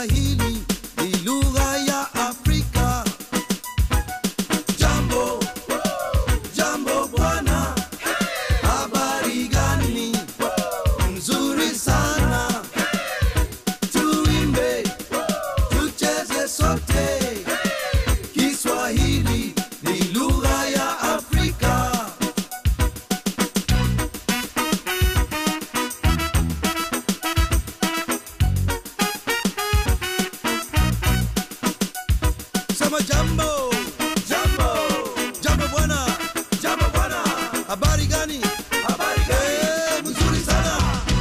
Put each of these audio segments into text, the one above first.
Kiswahili ni lugha ya Afrika. Jambo, jambo bwana, habari gani? Nzuri sana. Tuimbe, tucheze sote. Kiswahili ni lugha ya Afrika. Sema jambo, jambo, jambo bwana, jambo bwana. Habari gani? Habari gani? Mzuri sana.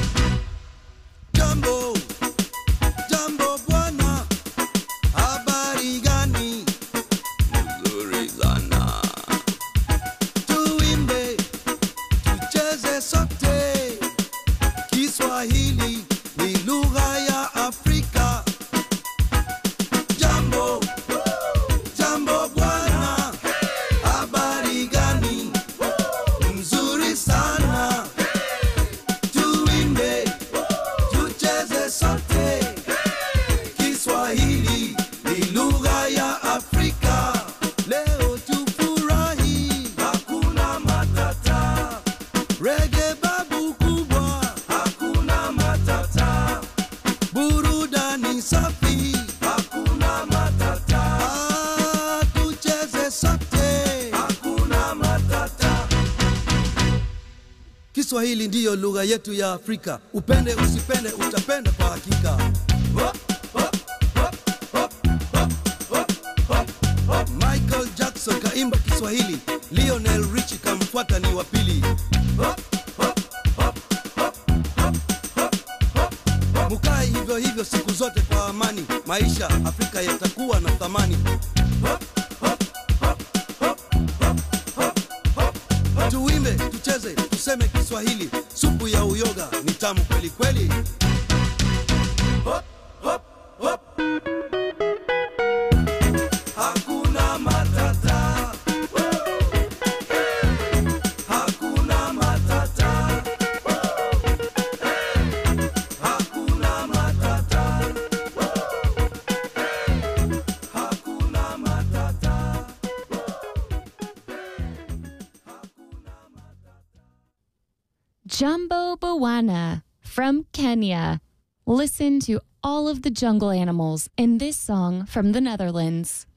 Jambo, jambo bwana. Habari gani? Mzuri sana. Tuimbe, tucheze sote. Kiswahili ni lugha ya Afrika. Jambo, jambo bwana, habari gani? Mzuri sana. Tuimbe, tucheze sote. Kiswahili ni lugha ya Afrika. Leo tufurahi, hakuna matata. Reggae babu kubwa, hakuna matata. Burudani safi, hakuna matata. Tucheze sote, hakuna matata. Kiswahili ndiyo lugha yetu ya Afrika. Upende usipende, utapenda kwa hakika. Hop, hop, hop, hop, hop, hop, hop, hop. Michael Jackson kaimba Kiswahili, Lionel Richie kamfuata ni wa pili. Hop, hop, hop, hop, hop, hop, hop, hop. Mukae hivyo hivyo siku zote kwa amani, maisha Afrika yatakuwa na thamani. Hop, hop, hop, hop, hop, hop, hop, hop. Tuimbe, tucheze, tuseme Kiswahili, supu ya uyoga ni tamu kweli kweli. Hop, hop, hop. Hakuna matata. Hakuna matata. Hakuna matata. Hakuna matata. Jambo Bawana from Kenya. Listen to all of the jungle animals in this song from the Netherlands.